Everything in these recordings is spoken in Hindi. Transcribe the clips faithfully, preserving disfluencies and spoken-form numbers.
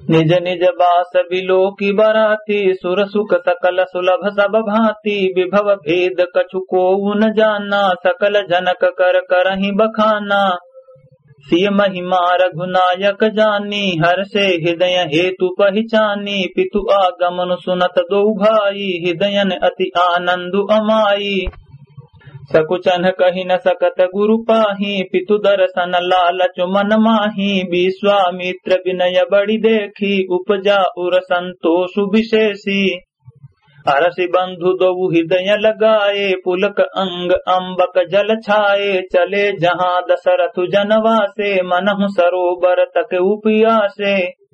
निज निज बास बिलो की बराती, सुर सुख सकल सुलभ सब भांति। विभव भेद कछु को न जाना, सकल जनक कर करहि बखाना। सिय महिमा रघुनायक जानी, हर से हृदय हेतु पहचानी। पितु आगमन सुनत दो भाई, हृदयन अति आनंदु अमाई। सकुचन कहि न सकत गुरु पाही, पितु दर्शन लालच मन माही। विश्वामित्र विनय बड़ी देखी, उपजा उर संतोषु विशेषी। अरसि बंधु दो हृदय लगाए, पुलक अंग अम्बक जल छाए। चले जहाँ दशरथ जनवासे, मनहु सरोवर तक उपियासे।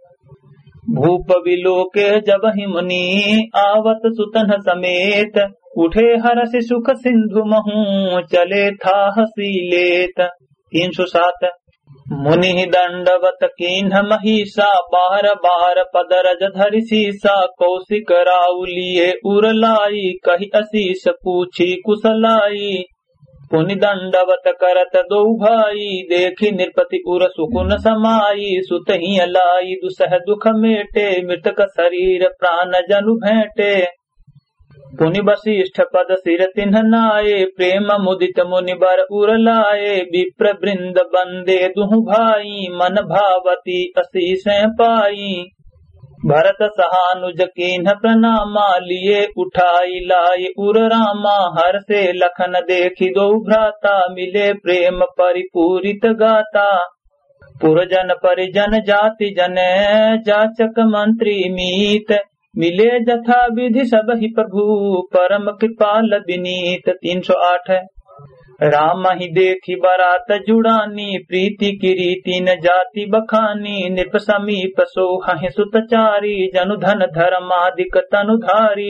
भूप विलोके जबहि मुनि, आवत सुतन समेत। उठे हरसि सुख सिंधु महु, चले था हसी लेत। तीन सौ सात। मुनि दंडवत कीन्ह महिषा, बार बार पदरज धरि सीसा। कौशिक राउलिए उर लाई, कहि असीस पूछी कुशलाई। पुनि दंडवत करत दो भाई, देखी नृपति उर सुकुन समाई। सुतहि लाई दुसह दुख मेटे, मृतक शरीर प्राण जनु भेंटे। पुनि वशिष्ठ पद सिर तिन्ह नाये, प्रेम मुदित मुनि बर उर लाए। विप्र वृंद बंदे दुहु भाई, मन भावती असीस पाई। भरत सहानुज कीन्ह प्रणामा, लिए उठाई लाए उर रामा। हर से लखन देखी दो भ्राता, मिले प्रेम परिपूरित गाता। पुरजन परिजन जाति जने, जाचक मंत्री मीत। मिले जथा विधि सब ही प्रभु, परम कृपाल विनीत। तीन सौ आठ। राम ही देखी बरात जुड़ानी, प्रीति की रीति न जाति बखानी। नृप समीप सोहहि सुतचारी, जनु धन धर्मादिक तनुधारी।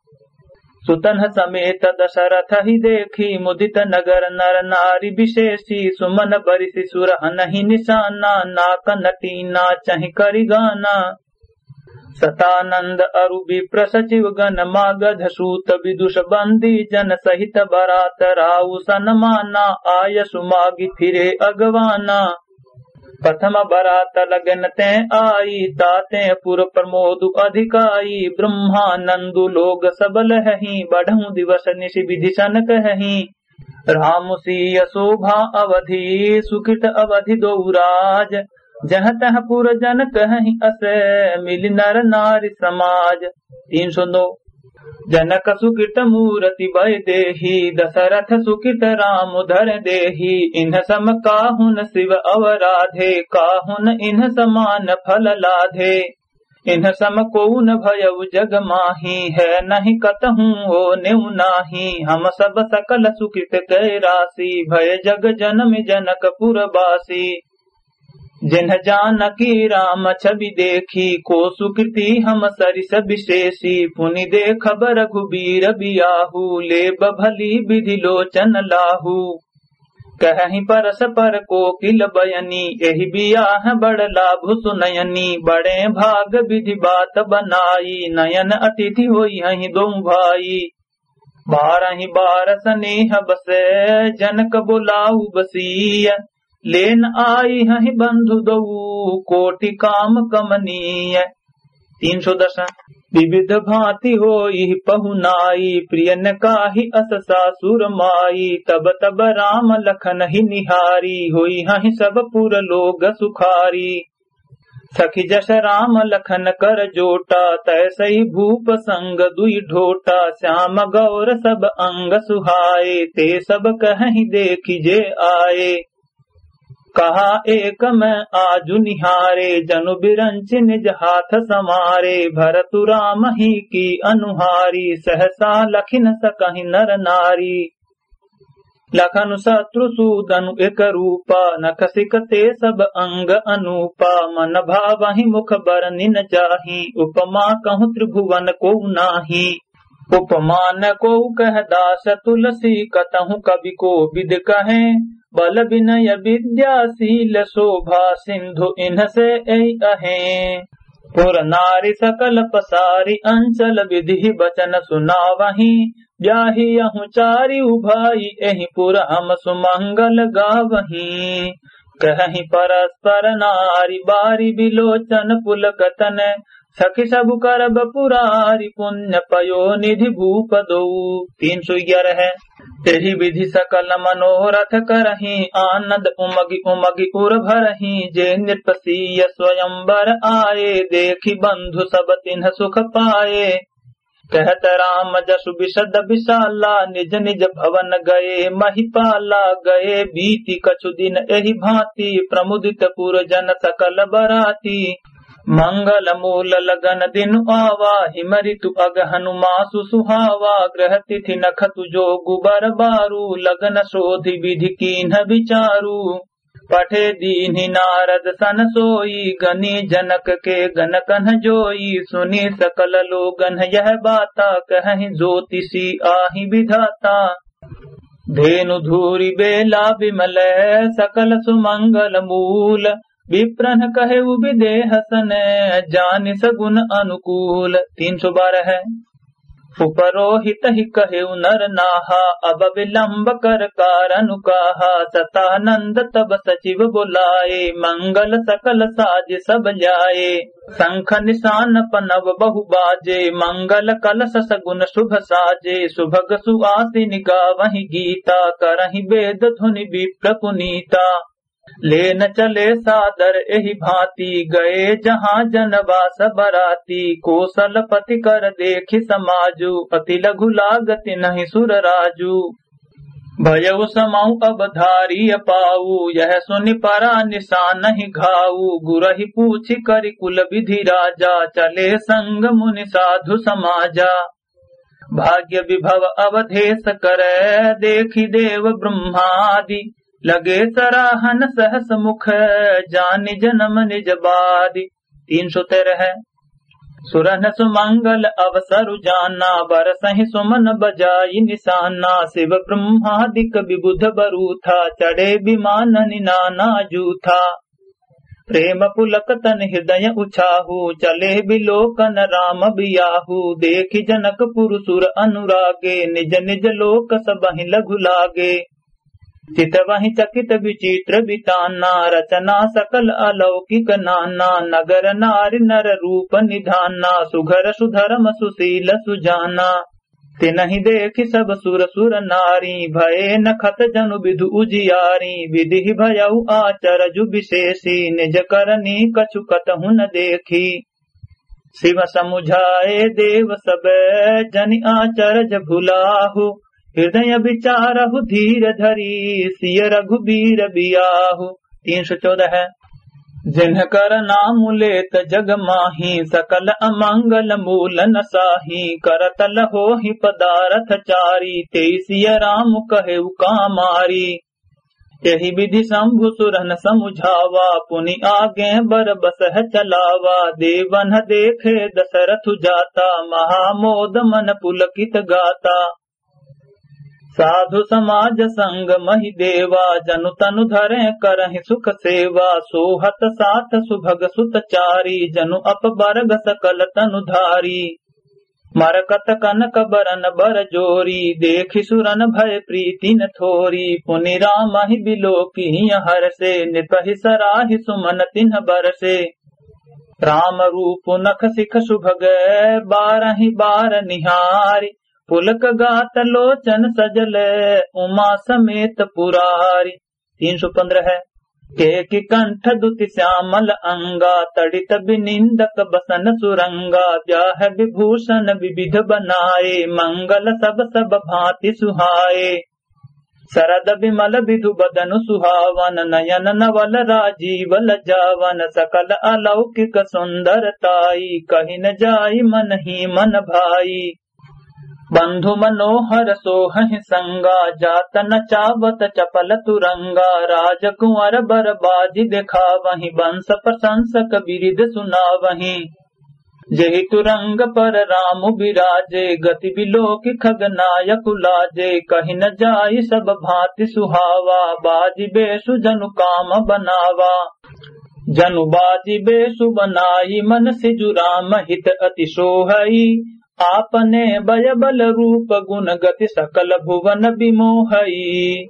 सुतन समेत दशरथ ही देखी, मुदित नगर नर नारी विशेषी। सुमन बरिसि सुरहन ही निशाना, नाक नटी नाचहि करि गाना। सतानंद अरु विप्र सचिव गण, मागध सूत विदुष बंदी जन। सहित बरात राउ सनमाना, आय सुमागी फिरे अगवाना। प्रथम बरात लगन ते आई, ताते पुर प्रमोद अधिकाई। ब्रह्मानंदु लोग सबल हहीं, बढ़ऊ दिवस निशि विधि सन कहहीं। राम सिय शोभा अवधि, सुकृत अवधि दो राज। जह तह पुर जन कहि अस, मिल नर नारी समाज। तीन सौ दो। जनक सुकृत मूर्ति भय देही, दशरथ सुकृत राम धर देही। इन्ह सम काहुन शिव अवराधे, काहुन इन्ह समान फल लाधे। इन्ह सम कोउन भयउ जग माही, है नहीं कतहु हो नेउ नाही। हम सब सकल सुकृत कै राशि, भय जग जनम जनक पुर बासी। जिन्ह जानकी राम छवि देखी, को सुकृति हम सरिस विशेषी। पुनि देखब रघुबीर बियाहू, लेब भली विधि लोचन लाहू। कहहि परस पर कोकिल बयनी, एहि बियाह बड़ लाभ सुनयनी। बड़े भाग विधि बात बनाई, नयन अतिथि होई हहि दो भाई। बारहि बार स्नेह बसे, जनक बुलाऊ बसीय। लेन आई हहि बंधु दो, कोटि काम कमनीय। तीन सौ दस। विविध भांति होई पहुनाई, प्रियन काही अस सासुर माई। तब तब राम लखन ही निहारी, होई हहि सब पुर लोग सुखारी। सखी जस राम लखन कर जोटा, तैसई भूप संग दुई ढोटा। श्याम गौर सब अंग सुहाए, ते सब कहि देखि जे आए। कहा एक मैं आजु निहारे, जनु बिरंच निज हाथ समारे। भरतु राम ही की अनुहारी, सहसा लखिन सकहि नर नारी। लखन शत्रु सूदनु एक रूपा, नख सिकते सब अंग अनूपा। मन भावहि मुख बरनि न जाहि, उपमा कहूँ त्रिभुवन को नाही। उपमान को कह दास तुलसी, कतहु कवि को विद कहे। बल विनय विद्याशील शोभा, सिंधु इन्ह से ऐ अहे। पुर नारी सकल पसारी, अंचल विधि बचन सुनावहि। ब्याहि यहु चारि उभाई, एहि पुर हम सुमंगल गावहि। कहहि परस्पर नारी बारी बिलोचन पुलकतन सखी सब करब पुरारी पुण्य पयो निधि भूप दो। तीन सौ ग्यारह है। तेहि विधि सकल मनोरथ करही आनंद उमगी उमगी उर भरही जे नृपसीय स्वयंवर आए देखी बंधु सब तिन्ह सुख पाए। कहत राम जसु विशद विशाला निज निज भवन गए महिपाला गए बीती कछु दिन एहि भांति प्रमुदित पुर जन सकल बराती। मंगल मूल लगन दिन आवा हिम ऋतु अग हनुमासु सुहावा ग्रह तिथि नखतु जोगु बर बारू लगन शोधि विधि कीन्ह विचारू। पठे दीन्हि नारद सन सोई गनी जनक के गन कन्ह जोई सुनी सकल लोगन यह बाता कहि ज्योतिषी आहि विधाता। धेनु धूरि बेला विमल सकल सुमंगल मूल विप्रन कहे विदेह सन जानि सगुन अनुकूल। तीन सौ बारह है। उपरोहित ही कहे नर नाहा अब विलंब कर कारनु कहा सतानंद तब सचिव बुलाए मंगल सकल साज सब ल्याए। शंख निशान पनव बहु बाजे मंगल कलश सगुन शुभ साजे सुभग सुआसिनि गावहि गीता करहि वेद धुनि विप्र पुनीता। लेन चले सादर एहि भांति गए जहाँ जनवास बराती कौशल पति कर देखि समाजु अति लघु लागति नहीं सुर राजू। भयउ समाऊ अवधारी पाऊ यह सुनि परा निशान नहीं घाऊ गुरहि पूछि करि कुल विधि राजा चले संग मुनि साधु समाजा। भाग्य विभव अवधेश करे देखि देव ब्रह्मादि लगे सराहन सहस मुख जानि जन्म निज बादि। तीन सौ तेरह है। सुरन सुमंगल अवसरु जाना बरसहि सुमन बजाई निशाना शिव ब्रह्मादिक विबुध बरूथा चढ़े विमान नाना जूथा। प्रेम पुलक तन हृदय उछाहू चले बिलोकन राम बियाहू देखि जनक पुरुषुर अनुरागे निज निज लोक सबहि लघु लागे। चित वही चकित विचित्र बिताना रचना सकल अलौकिक नाना नगर नारी नर रूप निधाना सुघर सुधर्म सुशील सुजाना। तिनहि देखि सब सुर सुर नारी भये नखत जनु विधु उजियारी विधि भयउ आचरजु विशेषी निज करनी कछु कतहु न देखी। शिव समुझाए देव सब जनि आचरज भुलाहु हृदय विचारहु धीर धरी सिय रघुबीर बियाहु। तीन सौ चौदह है। जिन्ह कर नाम लेत जग माही सकल अमंगल मूल नसाही करत लहोहि पदारथ चारी तेसिय राम कहे कामारी। यही विधि शंभु सुरन समुझावा पुनि आगे बर बसह चलावा देवन देखे दशरथ जाता महामोद मन पुलकित गाता। साधु समाज संग महि देवा जनु तनु धरे करहि सुख सेवा सोहत साथ सुभग सुत चारी जनु अप बरग सकल तनु धारी। मरकत कनक बरन बर जोरी देखि सुरन भय प्रीति न थोरी पुनि राम ही बिलोकी हर से निपहि सराहि सुमन तिन्ह बर से। राम रूप नख सिख सुभग बारहि बार निहारी पुलक गात लोचन सजल उमा समेत पुरारी। तीन सौ पंद्रह है। के कि कंठ दुति श्यामल अंगा तड़ित बिनिंदक बसन सुरंगा ब्याह विभूषण विविध बनाए मंगल सब सब भांति सुहाए। सरद विमल विधु बदनु सुहावन नयन नवल राजीव लजावन सकल अलौकिक सुंदरताई कहि न जाई मन ही मन भाई। बंधु मनोहर सोहहि संगा जात न चावत चपल तुरंगा राजकुंवर बर बाजी देखा वहीं बंस प्रशंसक बिरिद सुना वहीं। जहि तुरंग पर राम बिराजे गति बिलोकी खगनायक लाजे कहि न जाई सब भांति सुहावा बाजी बेसु जनु काम बनावा। जनु बाजी बेसु बनाई मन सिजु राम हित अति सोहई आपने बय बल रूप गुण गति सकल भुवन विमोहई।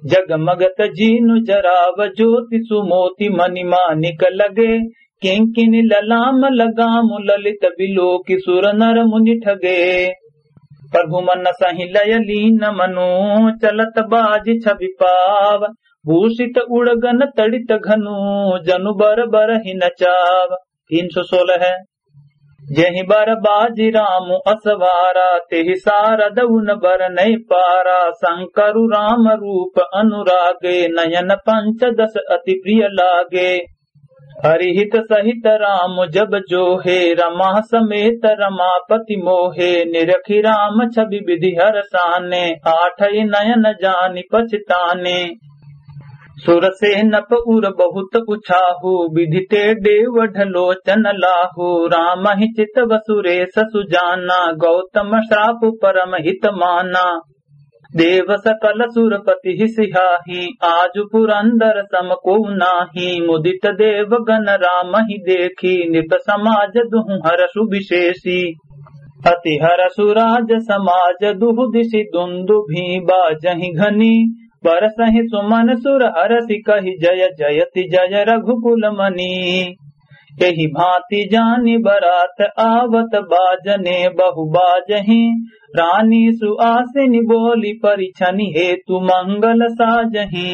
जगमगत जीनु जराव ज्योति सुमोति मणि मानिक लगे, किंकिन ललाम लगाम ललित बिलोकि सुर नर मुनि ठगे। प्रभु मन सहि लय लीन मनु चलत बाज छवि पाव, भूषित उड़गन तड़ित घनु जनु बर बर ही नचाव। तीन सौ सोलह है। जेहि बर बाजी रामु असवारा, तेहि सारद उन बर नहीं पारा। शंकरु राम रूप अनुरागे, नयन पंचदश अति प्रिय लागे। हरिहित सहित राम जब जोहे, रमा समेत रमापति मोहे। निरखि राम छवि विधि हर साने, आठई नयन जानि पछताने। सुर से नप उर बहुत उछाहु, विधिते देव ढलोचन लाहु। राम ही चित वसुरेश सुजाना, गौतम श्राप परम हित माना। देव सकल सुरपति ही सिहाही, आजु पुरंदर सम को नाही। मुदित देव गण राम ही देखी, नित समाज दुहु हरषु विशेषी। अति हरषु राज समाज दुहु दिशि दुंदुभि बाजहि घनी। बरसहि सुमन सुर हरसि कहि, जय जयति जय रघुकुल मनि। एहि भांति जानि बरात आवत, बाजने बहु बाजहि। रानी सुआसिनी बोली, परिछनि हेतु मंगल साजहि।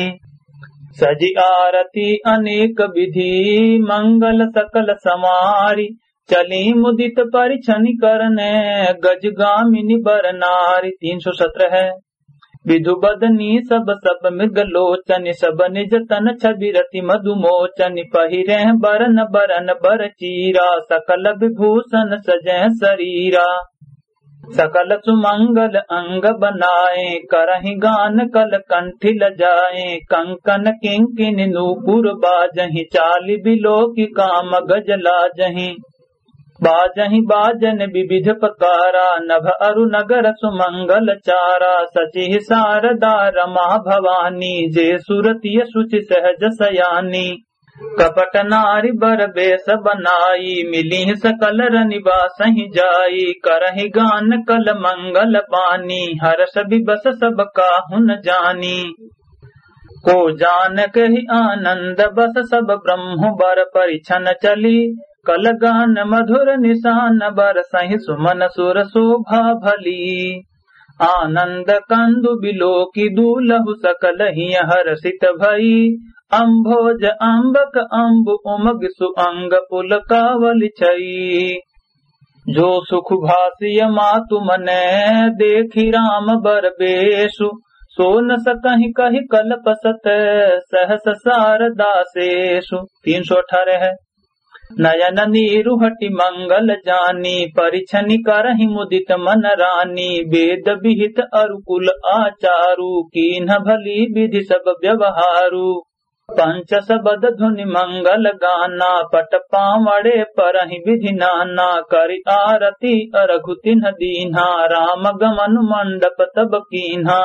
सजी आरती अनेक विधि, मंगल सकल समारी। चली मुदित परिछनि करने, गजगामिनी बर नारी। तीन सौ सत्रह है। विधु बदनी सब सब मृग लोचन, सब निज तन छवि रति मधुमोचन। पहिरे बरन बरन बर चीरा, सकल विभूषण सजै शरीरा। सकल सुमंगल अंग बनाए, करहि गान कल कंठी लजाए। कंकन किंकिन नूपुर बाजहि, चालि बिलोकि काम गज लाजहि। बाजहि बाजन विविध प्रकारा, नभ अरु नगर सुमंगल चारा। सचि शारदा रमा भवानी, जे सुरति सुचि सहज सयानी। कपट नारी बर बेस बनाई, मिली सकल रनिवासहि जाई। करहि गान कल मंगल पानी, हर्ष बिबस सब काहुन जानी। को जान कहि आनंद बस, सब ब्रह्म बर परिछन चली। कल गान मधुर निशान, बरसहि सुमन सुर शोभा भली। आनंद कंदु बिलोकि दूलहु, सकल ही हर्षित भई। अम्भोज अम्बक अम्बु उमग सुअंग, पुलकावल छई। जो सुख भासिय मातु मने, देखि राम बर बेसु। सो न सकहि कहि कल्प सत, सहस शारदा शेषु। तीन सौ अठारह है। नयन नीरु हटि मंगल जानी, परिछनि करहि मुदित मन रानी। वेद विहित अरुकुल आचारु, कीन्ह भली विधि सब व्यवहारु। पंच सबद धुनि मंगल गाना, पट पावड़े परहि विधि नाना। करि आरती अरघु तिन्ह दीन्हा, राम गमन मंडप तब कीन्हा।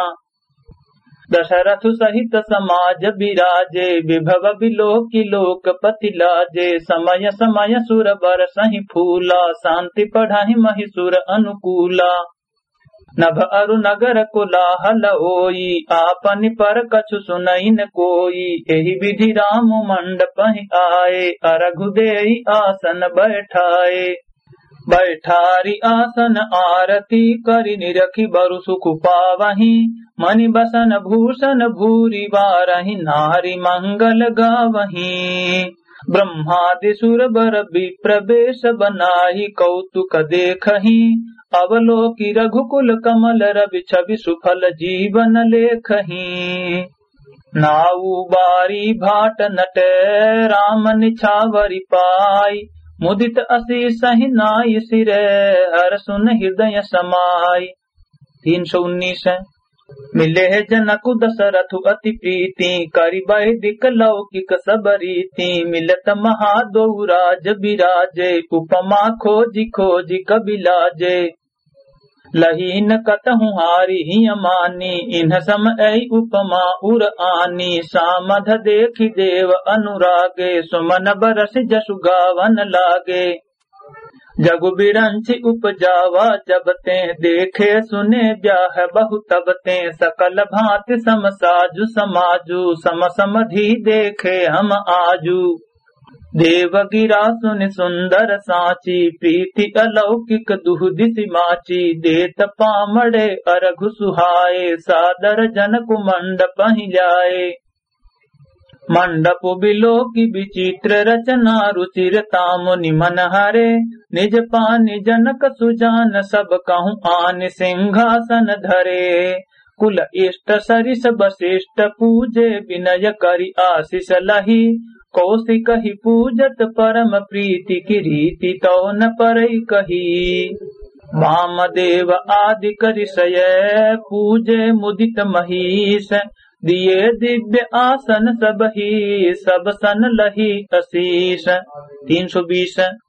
दशरथ सहित समाज बिराजे, विभव बिलोकि लोकपति लाजे। समय समय सुर बरसहि फूला, शांति पढ़हि महिसुर अनुकूला। नभ अरु नगर कोलाहल होई, आपनि पर कछु सुनई न कोई। एहि विधि राम मंडपहि आए, अरघु देई आसन बैठाए। बैठारी आसन आरती करि, निरखि बरु सुख पावहि। मणि बसन भूषण भूरि बारहि, नारी मंगल गावहि। ब्रह्मादि सुर बर विप्र बेश बनाहि, कौतुक देखहि। अवलोकि रघुकुल कमल रवि छवि, सुफल जीवन लेखहि। नाऊ बारी भाट नट, राम निछावरि पाई। मुदित असीस ही नाई सिरे, हर सुन हृदय समाई। तीन सौ उन्नीस है। मिले है जनकु दशरथु अति प्रीति, करि वैदिक लौकिक सब रीति। मिलत महादो राज बिराजे, उपमा खोजी खोजी कबि लाजे। लहीन कतहु हारी ही अमानी, इन्ह सम ऐ उपमा उर आनी। सामध देखि देव अनुरागे, सुमन बरस जसु गावन लागे। जगु बिरंची उपजावा जब ते देखे सुने ब्याह बहु तब ते सकल भांति सम साजु समाजु सम समधि देखे हम आजू। देव गिरा सुनि सुंदर साची प्रीति अलौकिक दुह दिसि माची देत पामड़े अरघु सुहाए सादर जनक मंडप ही जाए। मंडप बिलो की विचित्र रचना रुचिरता मुनि मन हरे निज पानि जनक सुजान सब कहूँ आन सिंहासन धरे। कुल इष्ट सरिस वशिष्ठ पूजे विनय करि आशीष लही कौशिक ही पूजत परम प्रीति की रीति तो न परई कही। वामदेव आदि करिषय पूजे मुदित महीश दिए दिव्य आसन सब ही सब सन लही अशीष। तीन सौ बीस।